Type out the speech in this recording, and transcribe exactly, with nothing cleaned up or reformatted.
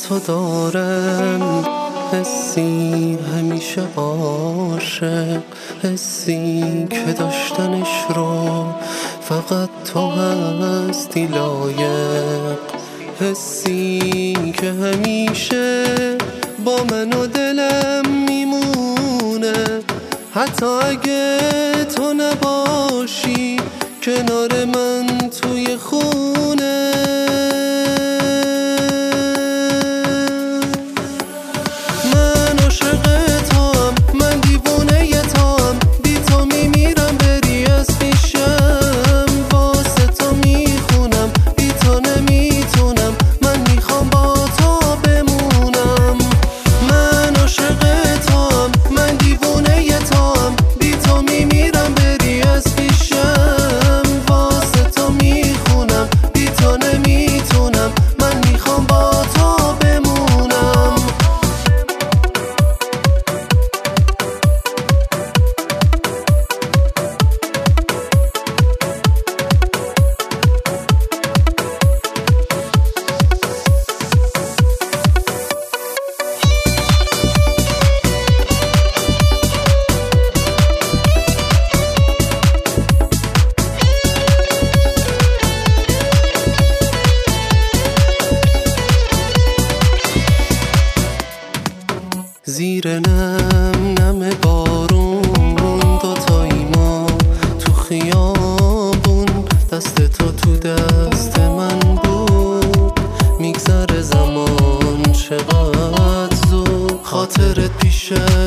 تو دارم، حسی همیشه عاشق، حسی که داشتنش رو فقط تو هستی لایق، حسی که همیشه با من و دلم میمونه، حتی اگه تو نباشی کنار من توی خونه. من عاشق توام، من دیوونه توام، بی تو میمیرم بری از پیشم، واسه تو میخونم بی تو نمیتونم، من میخوام با تو بمونم. من عاشق توام، من دیوونه توام، بی تو میمیرم بری از پیشم، واسه تو میخونم بی تو نمیتونم، من میخوام با تو بمونم. زیر نم نم بارون، دوتایی ما تو خیابون، دست تو تو دست من بود، میگذره زمان چقدر زود، خاطرت پیشه